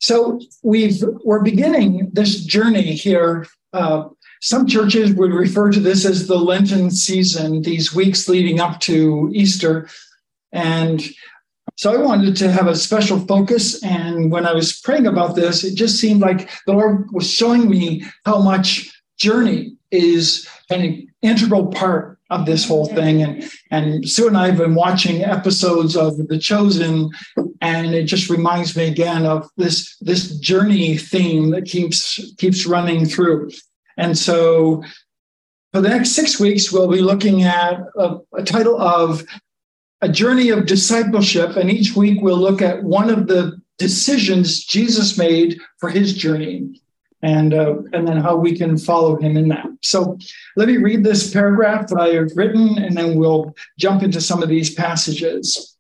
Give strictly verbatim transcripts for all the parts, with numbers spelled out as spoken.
So we've, we're beginning this journey here. Uh, some churches would refer to this as the Lenten season, these weeks leading up to Easter. And so I wanted to have a special focus. And when I was praying about this, it just seemed like the Lord was showing me how much journey is an integral part of this whole thing. And, and Sue and I have been watching episodes of The Chosen, and it just reminds me again of this, this journey theme that keeps, keeps running through. And so for the next six weeks, we'll be looking at a, a title of A Journey of Discipleship. And each week we'll look at one of the decisions Jesus made for his journey, and uh, and then how we can follow him in that. So let me read this paragraph that I have written, and then we'll jump into some of these passages.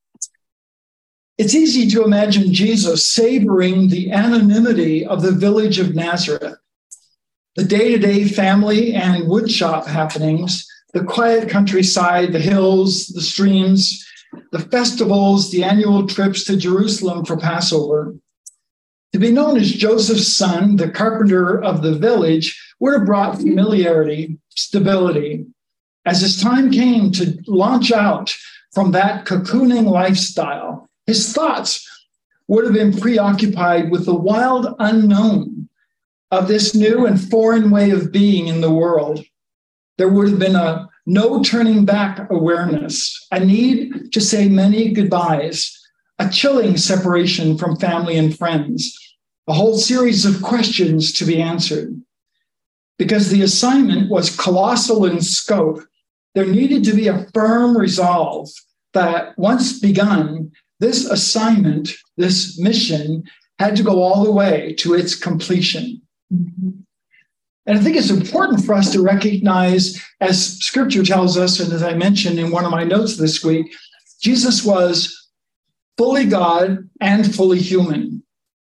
It's easy to imagine Jesus savoring the anonymity of the village of Nazareth, the day-to-day family and woodshop happenings, the quiet countryside, the hills, the streams, the festivals, the annual trips to Jerusalem for Passover. To be known as Joseph's son, the carpenter of the village, would have brought familiarity, stability. As his time came to launch out from that cocooning lifestyle, his thoughts would have been preoccupied with the wild unknown of this new and foreign way of being in the world. There would have been a no turning back awareness, a need to say many goodbyes, a chilling separation from family and friends, a whole series of questions to be answered. Because the assignment was colossal in scope, there needed to be a firm resolve that once begun, this assignment, this mission, had to go all the way to its completion. Mm-hmm. And I think it's important for us to recognize, as Scripture tells us, and as I mentioned in one of my notes this week, Jesus was fully God and fully human.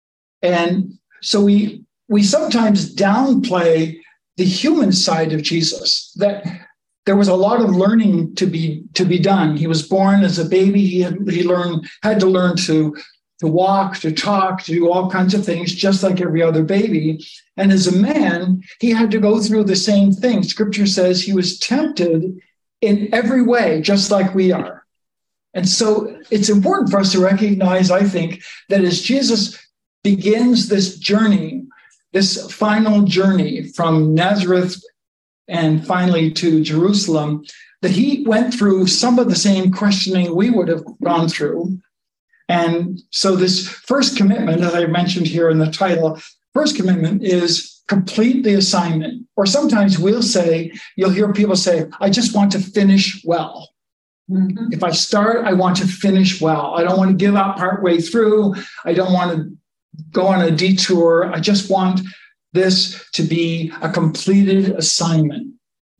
And so we we sometimes downplay the human side of Jesus, that there was a lot of learning to be to be done. He was born as a baby. He had, he learned had to learn to, to walk, to talk, to do all kinds of things, just like every other baby. And as a man, he had to go through the same thing. Scripture says he was tempted in every way, just like we are. And so it's important for us to recognize, I think, that as Jesus begins this journey, this final journey from Nazareth and finally to Jerusalem, that he went through some of the same questioning we would have gone through. And so this first commitment, as I mentioned here in the title, first commitment is complete the assignment. Or sometimes we'll say, you'll hear people say, I just want to finish well. Mm-hmm. If I start, I want to finish well. I don't want to give up partway through. I don't want to go on a detour. I just want this to be a completed assignment.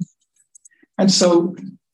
And so,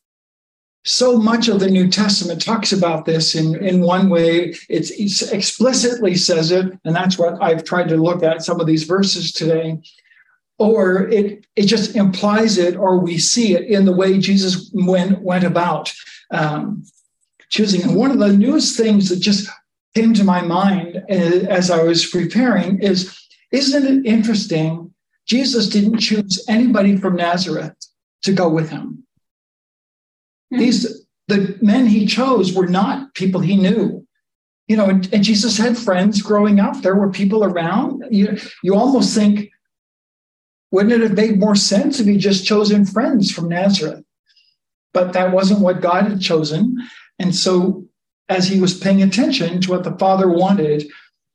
so much of the New Testament talks about this in, in one way. It's, it explicitly says it, and that's what I've tried to look at some of these verses today. Or it, it just implies it, or we see it in the way Jesus went, went about um, choosing. And one of the newest things that just came to my mind as I was preparing is, isn't it interesting? Jesus didn't choose anybody from Nazareth to go with him. Mm-hmm. These, the men he chose were not people he knew. You know, and, and Jesus had friends growing up. There were people around. You, you almost think, wouldn't it have made more sense if he just chosen friends from Nazareth? But that wasn't what God had chosen. And so as he was paying attention to what the Father wanted,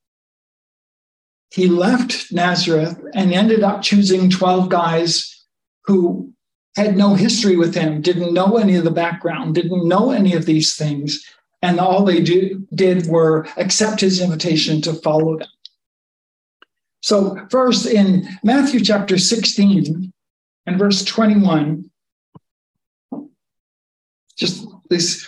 he left Nazareth and ended up choosing twelve guys who had no history with him, didn't know any of the background, didn't know any of these things. And all they do, did were accept his invitation to follow them. So first in Matthew chapter sixteen and verse twenty-one, just this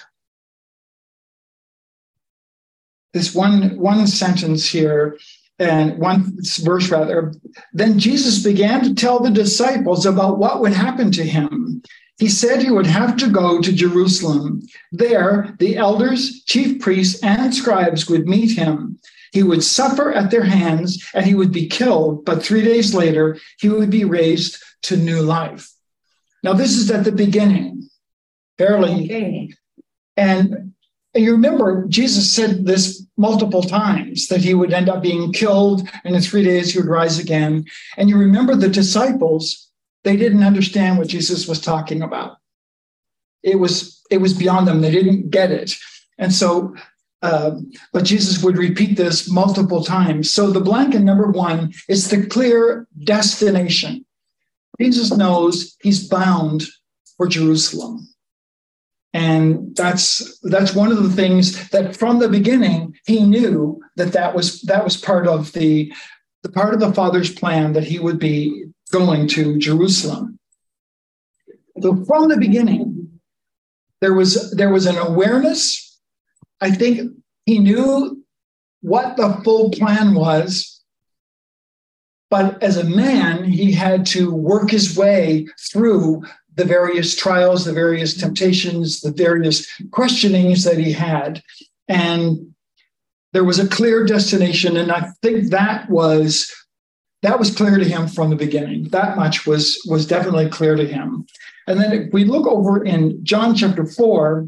This one, one sentence here, and one verse rather. Then Jesus began to tell the disciples about what would happen to him. He said he would have to go to Jerusalem. There, the elders, chief priests, and scribes would meet him. He would suffer at their hands and he would be killed, but three days later, he would be raised to new life. Now, this is at the beginning, barely. Okay. And you remember, Jesus said this multiple times, that he would end up being killed, and in three days he would rise again. And you remember the disciples, they didn't understand what Jesus was talking about. It was, it was beyond them. They didn't get it. And so, uh, but Jesus would repeat this multiple times. So the blank in number one is the clear destination. Jesus knows he's bound for Jerusalem. And that's that's one of the things that from the beginning, he knew that that was, that was part of the, the part of the Father's plan, that he would be going to Jerusalem. So from the beginning, there was, there was an awareness. I think he knew what the full plan was. But as a man, he had to work his way through the various trials, the various temptations, the various questionings that he had. And there was a clear destination. And I think that was, that was clear to him from the beginning. That much was, was definitely clear to him. And then if we look over in John chapter four,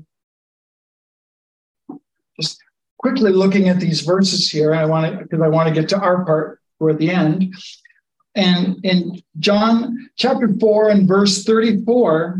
just quickly looking at these verses here, I want to, because I want to get to our part. We're at the end. And in John chapter four and verse thirty-four,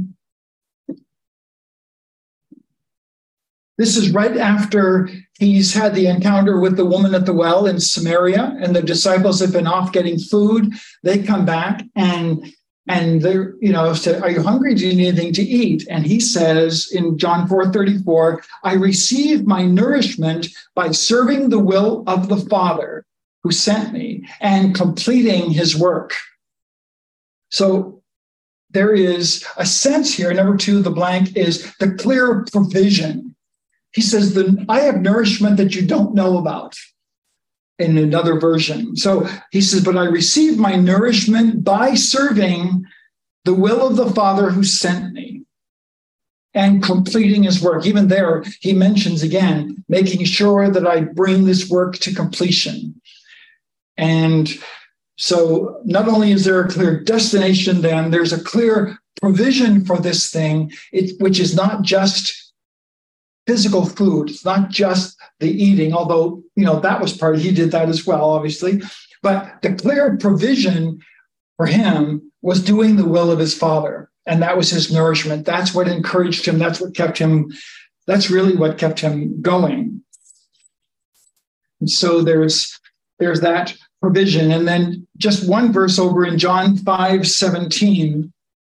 this is right after he's had the encounter with the woman at the well in Samaria, and the disciples have been off getting food. They come back and and they're, you know, said, "Are you hungry? Do you need anything to eat?" And he says in John four thirty-four, "I receive my nourishment by serving the will of the Father who sent me and completing his work." So there is a sense here. Number two, the blank is the clear provision. He says, the, I have nourishment that you don't know about, in another version. So he says, but I received my nourishment by serving the will of the Father who sent me and completing his work. Even there, he mentions again, making sure that I bring this work to completion. And so not only is there a clear destination, then there's a clear provision for this thing, it, which is not just physical food. It's not just the eating, although, you know, that was part, he did that as well, obviously. But the clear provision for him was doing the will of his Father. And that was his nourishment. That's what encouraged him. That's what kept him, that's really what kept him going. And so there's, there's that provision. And then just one verse over in John five seventeen.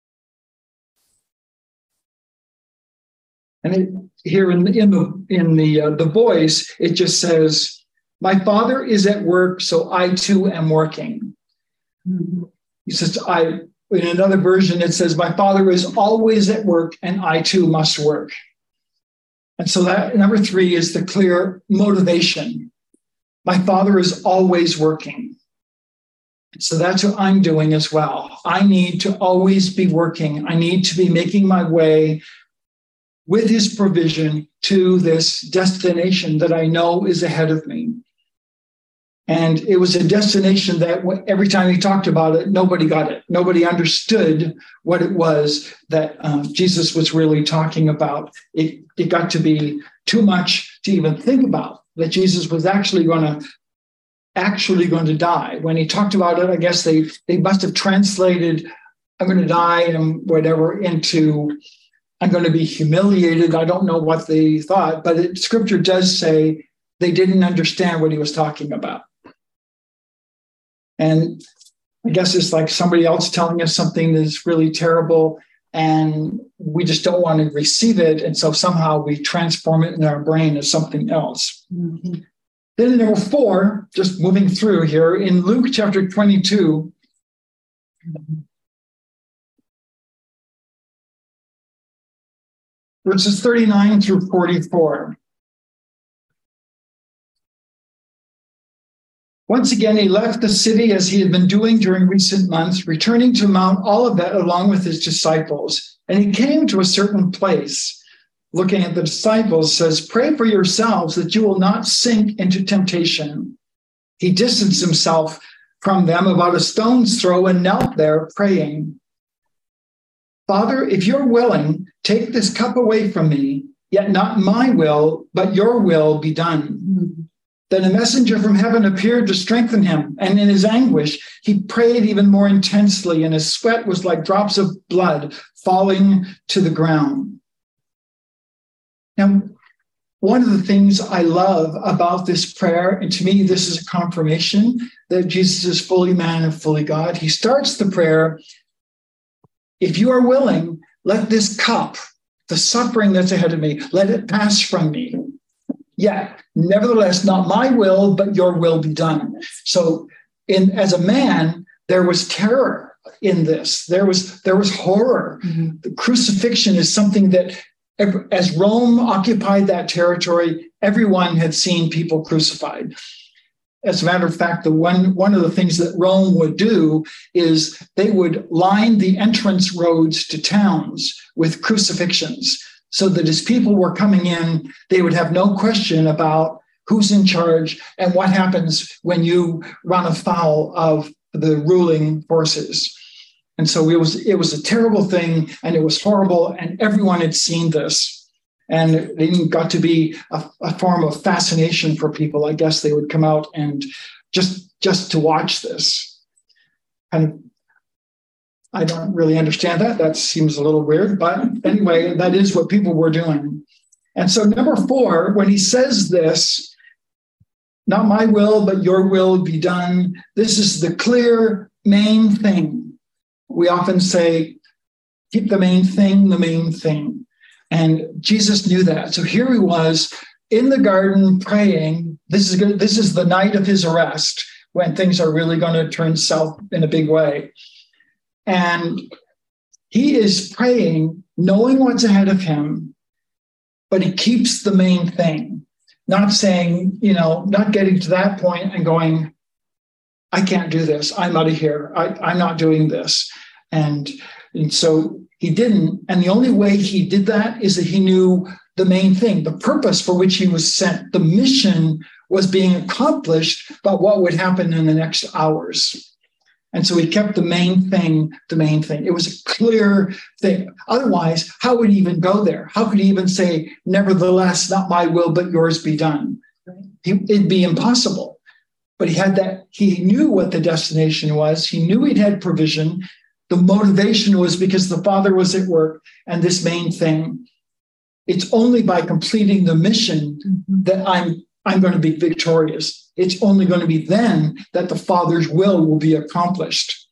And it, here in the in the in the uh, the voice, it just says, "My Father is at work, so I too am working." Mm-hmm. He says, "I." In another version, it says, "My Father is always at work, and I too must work." And so that number three is the clear motivation. My Father is always working. So that's what I'm doing as well. I need to always be working. I need to be making my way with his provision to this destination that I know is ahead of me. And it was a destination that every time he talked about it, nobody got it. Nobody understood what it was that um, Jesus was really talking about. It, it got to be too much to even think about, that Jesus was actually going to actually going to die. When he talked about it, I guess they, they must have translated, "I'm going to die," and whatever, into, "I'm going to be humiliated." I don't know what they thought, but it, scripture does say they didn't understand what he was talking about. And I guess it's like somebody else telling us something that's really terrible, and we just don't want to receive it. And so somehow we transform it in our brain as something else. Mm-hmm. Then number four, just moving through here, in Luke chapter twenty-two, verses thirty-nine through forty-four. Once again, he left the city as he had been doing during recent months, returning to Mount Olivet along with his disciples. And he came to a certain place. looking at the disciples, says, pray for yourselves that you will not sink into temptation. He distanced himself from them about a stone's throw and knelt there praying. Father, if you're willing, take this cup away from me, yet not my will, but your will be done. Mm-hmm. Then a messenger from heaven appeared to strengthen him, and in his anguish, he prayed even more intensely, and his sweat was like drops of blood falling to the ground. Now, one of the things I love about this prayer, and to me, this is a confirmation that Jesus is fully man and fully God. He starts the prayer, if you are willing, let this cup, the suffering that's ahead of me, let it pass from me. Yet, nevertheless, not my will, but your will be done. So in, as a man, there was terror in this. There was, there was horror. Mm-hmm. The crucifixion is something that, as Rome occupied that territory, everyone had seen people crucified. As a matter of fact, the one, one of the things that Rome would do is they would line the entrance roads to towns with crucifixions, so that as people were coming in, they would have no question about who's in charge and what happens when you run afoul of the ruling forces. And so it was, it was a terrible thing, and it was horrible, and everyone had seen this. And it got to be a, a form of fascination for people. I guess they would come out and just, just to watch this. And I don't really understand that. That seems a little weird, but anyway, that is what people were doing. And so number four, when he says this, not my will, but your will be done, this is the clear main thing. We often say, keep the main thing, the main thing. And Jesus knew that. So here he was in the garden praying. This is good. This is the night of his arrest, when things are really going to turn south in a big way. And he is praying, knowing what's ahead of him, but he keeps the main thing, not saying, you know, not getting to that point and going, I can't do this. I'm out of here. I, I'm not doing this. And, and so he didn't. And the only way he did that is that he knew the main thing, the purpose for which he was sent. The mission was being accomplished by what would happen in the next hours. And so he kept the main thing, the main thing. It was a clear thing. Otherwise, how would he even go there? How could he even say, nevertheless, not my will, but yours be done? He, it'd be impossible. But he had that, he knew what the destination was. He knew he'd had provision. The motivation was because the Father was at work, and this main thing. It's only by completing the mission that I'm, I'm going to be victorious. It's only going to be then that the Father's will will be accomplished.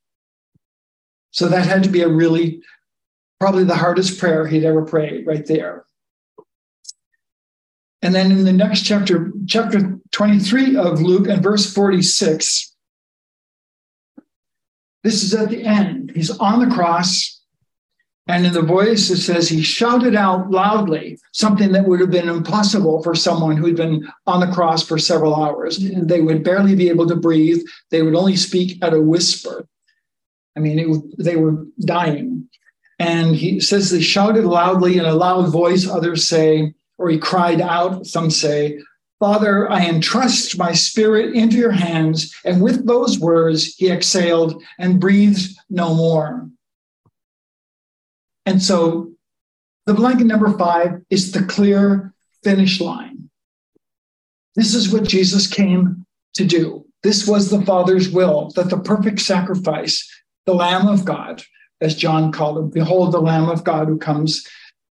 So that had to be a really, probably the hardest prayer he'd ever prayed right there. And then in the next chapter, chapter twenty-three of Luke and verse forty-six, this is at the end. He's on the cross. And in the voice, it says he shouted out loudly, something that would have been impossible for someone who'd been on the cross for several hours. They would barely be able to breathe. They would only speak at a whisper. I mean, it, they were dying. And he says they shouted loudly in a loud voice. Others say, or he cried out, some say, Father, I entrust my spirit into your hands. And with those words, he exhaled and breathed no more. And so the blanket number five is the clear finish line. This is what Jesus came to do. This was the Father's will, that the perfect sacrifice, the Lamb of God, as John called him, behold the Lamb of God who comes.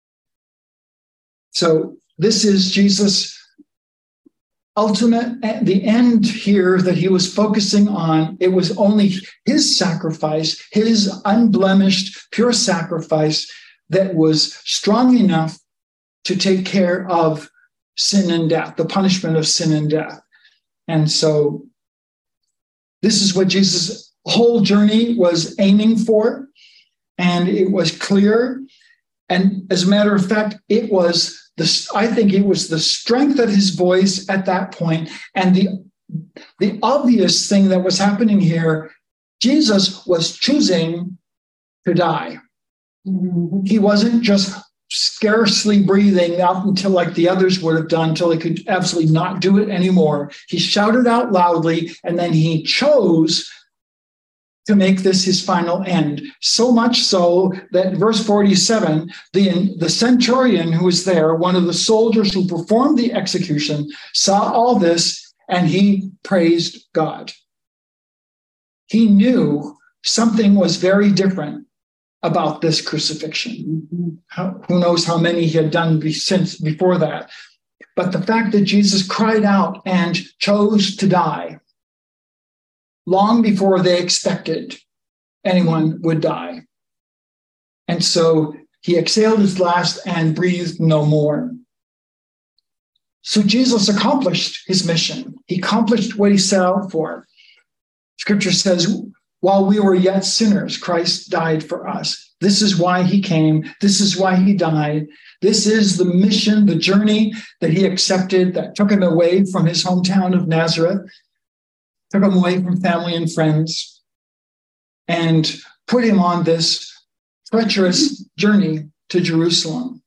So this is Jesus' ultimate, the end here that he was focusing on. It was only his sacrifice, his unblemished, pure sacrifice that was strong enough to take care of sin and death, the punishment of sin and death. And so this is what Jesus' whole journey was aiming for. And it was clear. And as a matter of fact, it was the, I think it was the strength of his voice at that point. And the, the obvious thing that was happening here, Jesus was choosing to die. He wasn't just scarcely breathing up until like the others would have done, until he could absolutely not do it anymore. He shouted out loudly, and then he chose to make this his final end. So much so that verse forty-seven, the, the centurion who was there, one of the soldiers who performed the execution, saw all this and he praised God. He knew something was very different about this crucifixion. How, who knows how many he had done be, since before that. But the fact that Jesus cried out and chose to die long before they expected anyone would die. And so he exhaled his last and breathed no more. So Jesus accomplished his mission. He accomplished what he set out for. Scripture says, while we were yet sinners, Christ died for us. This is why he came. This is why he died. This is the mission, the journey that he accepted that took him away from his hometown of Nazareth, took him away from family and friends, and put him on this treacherous journey to Jerusalem.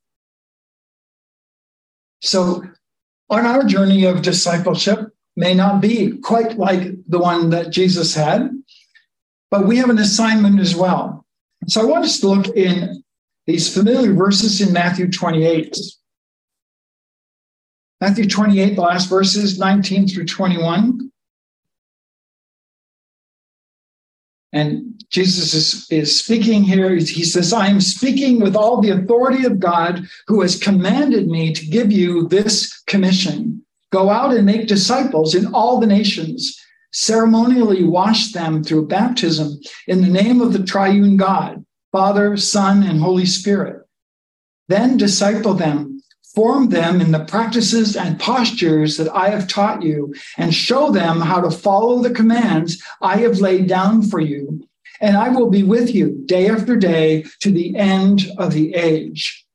So on our journey of discipleship may not be quite like the one that Jesus had, but we have an assignment as well. So I want us to look in these familiar verses in Matthew twenty-eight. Matthew twenty-eight, the last verses, nineteen through twenty-one. And Jesus is, is speaking here. He says, I am speaking with all the authority of God who has commanded me to give you this commission. Go out and make disciples in all the nations. Ceremonially wash them through baptism in the name of the triune God, Father, Son, and Holy Spirit. Then disciple them, form them in the practices and postures that I have taught you, and show them how to follow the commands I have laid down for you. And I will be with you day after day to the end of the age.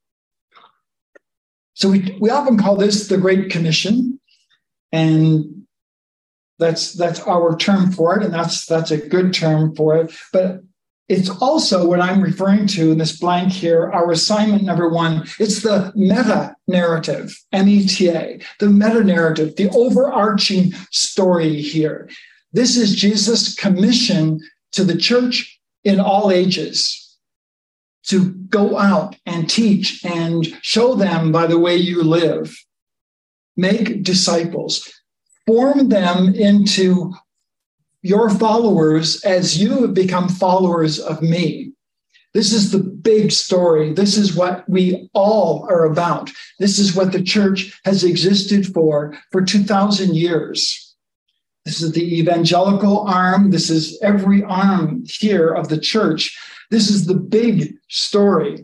So we, we often call this the Great Commission, and that's that's our term for it, and that's that's a good term for it. But it's also what I'm referring to in this blank here, our assignment number one. It's the meta-narrative, M E T A, the meta-narrative, the overarching story here. This is Jesus' commission to the church in all ages to go out and teach and show them by the way you live. Make disciples, form them into your followers as you have become followers of me. This is the big story. This is what we all are about. This is what the church has existed for for two thousand years. This is the evangelical arm. This is every arm here of the church. This is the big story.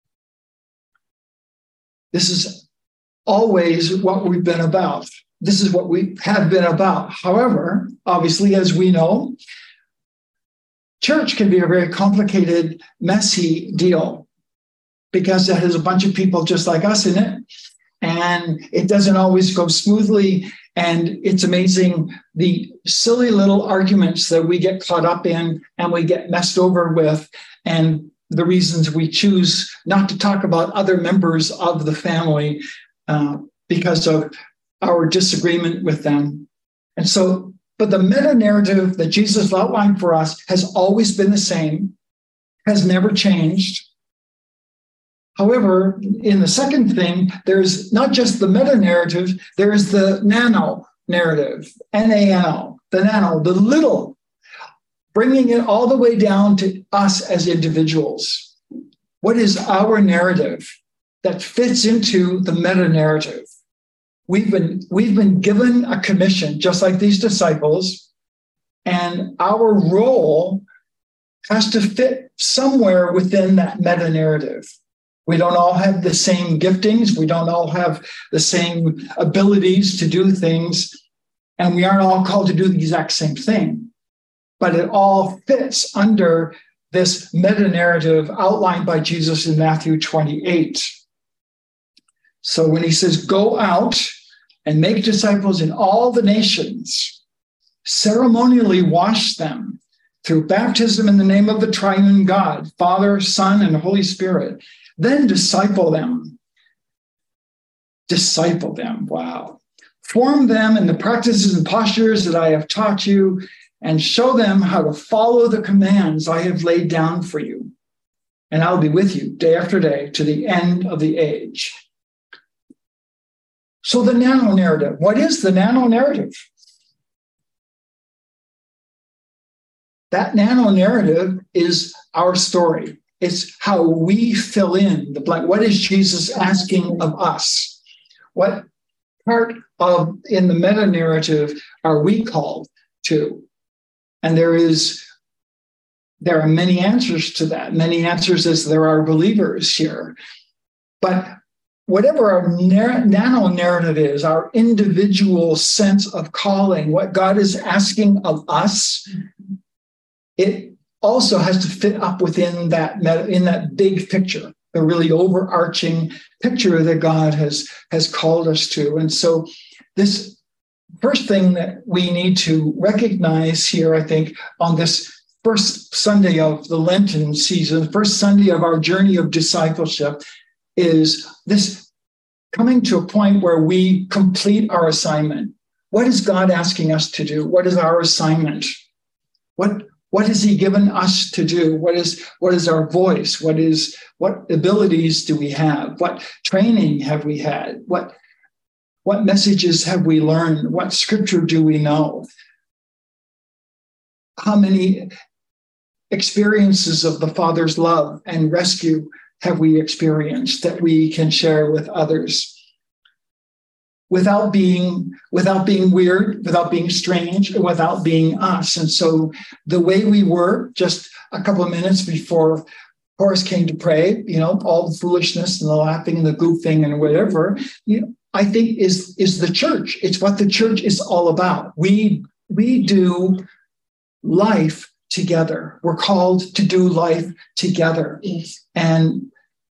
This is always what we've been about. This is what we have been about. However, obviously, as we know, church can be a very complicated, messy deal because it has a bunch of people just like us in it, and it doesn't always go smoothly. And it's amazing the silly little arguments that we get caught up in and we get messed over with, and the reasons we choose not to talk about other members of the family uh, because of our disagreement with them. And so, but the meta-narrative that Jesus outlined for us has always been the same, has never changed. However, in the second thing, there's not just the meta-narrative, there's the nano-narrative, N A N O, the nano, the little, bringing it all the way down to us as individuals. What is our narrative that fits into the meta-narrative? We've been, we've been given a commission, just like these disciples, and our role has to fit somewhere within that meta-narrative. We don't all have the same giftings. We don't all have the same abilities to do things, and we aren't all called to do the exact same thing. But it all fits under this meta-narrative outlined by Jesus in Matthew twenty-eight. So when he says, go out and make disciples in all the nations, ceremonially wash them through baptism in the name of the triune God, Father, Son, and Holy Spirit. Then disciple them. Disciple them. Wow. Form them in the practices and postures that I have taught you, and show them how to follow the commands I have laid down for you. And I'll be with you day after day to the end of the age. So the nano narrative. What is the nano narrative? That nano narrative is our story. It's how we fill in the blank. What is Jesus asking of us? What part of in the meta narrative are we called to? And there is, there are many answers to that. Many answers as there are believers here. But whatever our nar- nano narrative is, our individual sense of calling, what God is asking of us, it also has to fit up within that meta, in that big picture, the really overarching picture that God has, has called us to. And so this first thing that we need to recognize here, I think, on this first Sunday of the Lenten season, first Sunday of our journey of discipleship, is this coming to a point where we complete our assignment. What is God asking us to do? What is our assignment? What What has he given us to do? What is, what is our voice? What is, what abilities do we have? What training have we had? What, what messages have we learned? What scripture do we know? How many experiences of the Father's love and rescue have we experienced that we can share with others? Without being, without being weird, without being strange, without being us. And so the way we were just a couple of minutes before Horace came to pray, you know, all the foolishness and the laughing and the goofing and whatever, you know, I think is, is the church. It's what the church is all about. We, we do life together. We're called to do life together. Yes. And,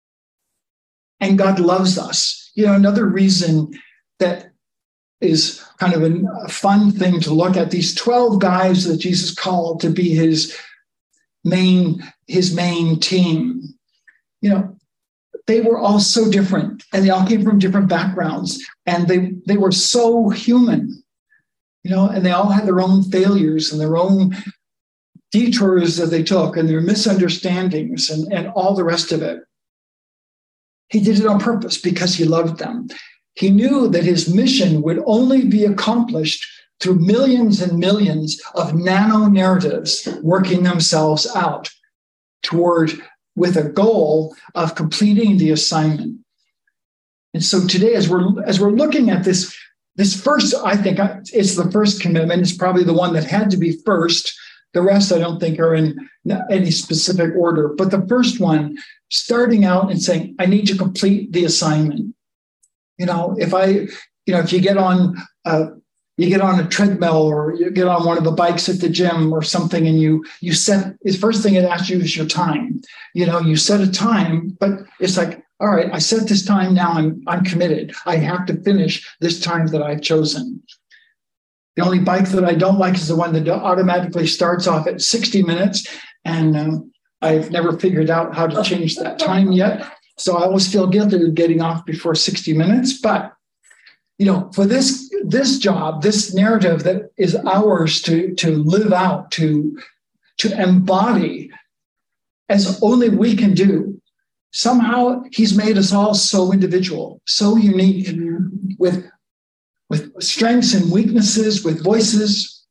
and God loves us. You know, another reason that is kind of a fun thing to look at, these twelve guys that Jesus called to be his main, his main team. You know, they were all so different, and they all came from different backgrounds, and they, they were so human, you know, and they all had their own failures and their own detours that they took and their misunderstandings and, and all the rest of it. He did it on purpose because he loved them. He knew that his mission would only be accomplished through millions and millions of nano narratives working themselves out toward, with a goal of completing the assignment. And so today, as we're as we're looking at this, this first, I think it's the first commitment. It's probably the one that had to be first. The rest, I don't think, are in any specific order. But the first one, starting out and saying, I need to complete the assignment. You know, if I, you know, if you get on, uh, you get on a treadmill or you get on one of the bikes at the gym or something, and you you set, the first thing it asks you is your time. You know, you set a time, but it's like, all right, I set this time now. I'm I'm committed. I have to finish this time that I've chosen. The only bike that I don't like is the one that automatically starts off at sixty minutes, and um, I've never figured out how to change that time yet. So I always feel guilty of getting off before sixty minutes. But, you know, for this, this job, this narrative that is ours to, to live out, to, to embody as only we can do, somehow he's made us all so individual, so unique, with, with strengths and weaknesses, with voices.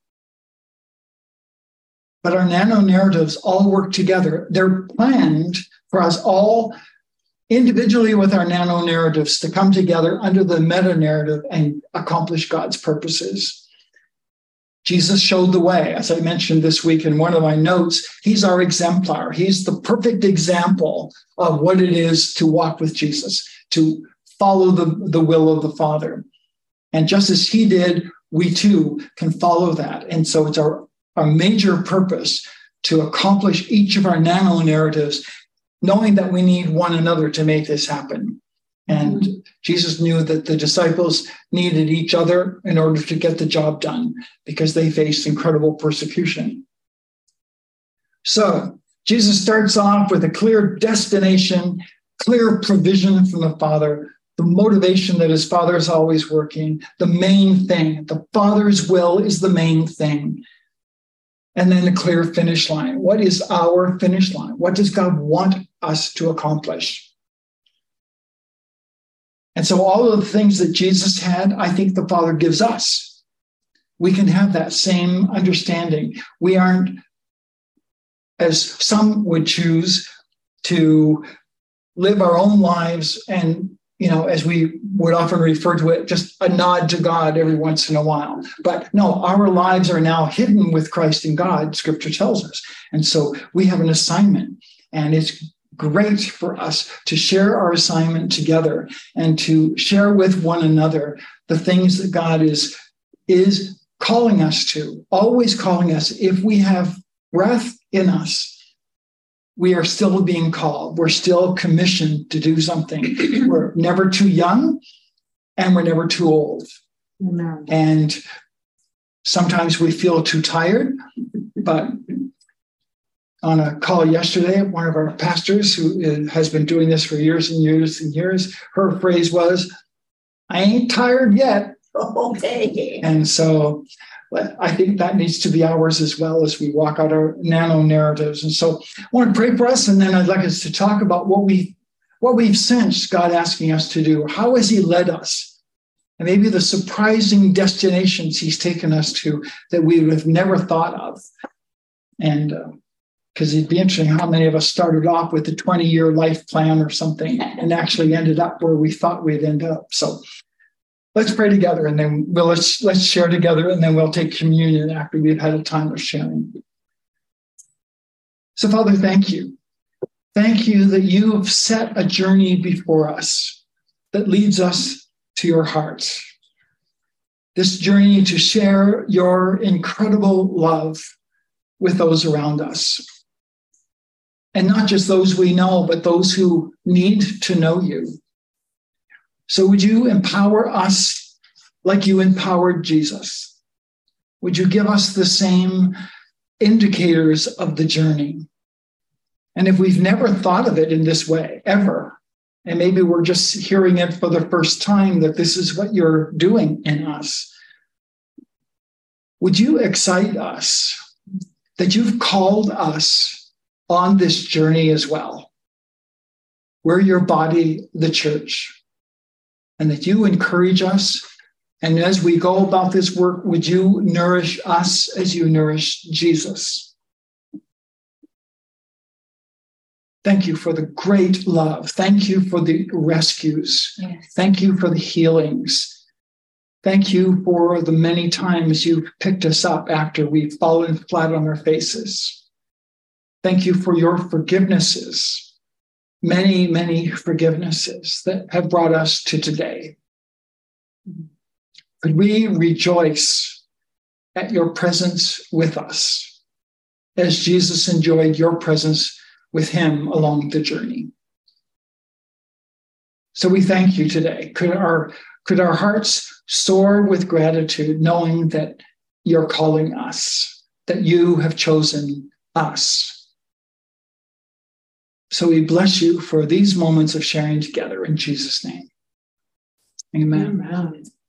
But our nano narratives all work together. They're planned for us all individually with our nano narratives to come together under the meta narrative and accomplish God's purposes. Jesus showed the way. As I mentioned this week in one of my notes, he's our exemplar. He's the perfect example of what it is to walk with Jesus, to follow the, the will of the Father. And just as he did, we too can follow that. And so it's our, our major purpose to accomplish each of our nano narratives, knowing that we need one another to make this happen. And mm-hmm. Jesus knew that the disciples needed each other in order to get the job done because they faced incredible persecution. So Jesus starts off with a clear destination, clear provision from the Father, the motivation that his Father is always working, the main thing. The Father's will is the main thing. And then a clear finish line. What is our finish line? What does God want us to accomplish? And so all of the things that Jesus had, I think the Father gives us. We can have that same understanding. We aren't, as some would choose, to live our own lives and, you know, as we would often refer to it, just a nod to God every once in a while. But no, our lives are now hidden with Christ in God, Scripture tells us. And so we have an assignment, and it's great for us to share our assignment together and to share with one another the things that God is, is calling us to, always calling us. If we have breath in us, we are still being called. We're still commissioned to do something. We're never too young and we're never too old. Amen. And sometimes we feel too tired, but on a call yesterday, one of our pastors who has been doing this for years and years and years, her phrase was, "I ain't tired yet." Okay. And so I think that needs to be ours as well as we walk out our nano narratives. And so I want to pray for us, and then I'd like us to talk about what we what we've sensed God asking us to do. How has he led us? And maybe the surprising destinations he's taken us to that we would have never thought of. And uh, because it'd be interesting how many of us started off with a twenty-year life plan or something and actually ended up where we thought we'd end up. So let's pray together, and then we'll let's let's share together, and then we'll take communion after we've had a time of sharing. So, Father, thank you. Thank you that you have set a journey before us that leads us to your heart. This journey to share your incredible love with those around us. And not just those we know, but those who need to know you. So would you empower us like you empowered Jesus? Would you give us the same indicators of the journey? And if we've never thought of it in this way, ever, and maybe we're just hearing it for the first time that this is what you're doing in us, would you excite us that you've called us on this journey as well? We're your body, the church. And that you encourage us. And as we go about this work, would you nourish us as you nourish Jesus? Thank you for the great love. Thank you for the rescues. Yes. Thank you for the healings. Thank you for the many times you've picked us up after we've fallen flat on our faces. Thank you for your forgivenesses. Many, many forgivenesses that have brought us to today. Could we rejoice at your presence with us as Jesus enjoyed your presence with him along the journey? So we thank you today. Could our, could our hearts soar with gratitude, knowing that you're calling us, that you have chosen us. So we bless you for these moments of sharing together in Jesus' name. Amen. Amen.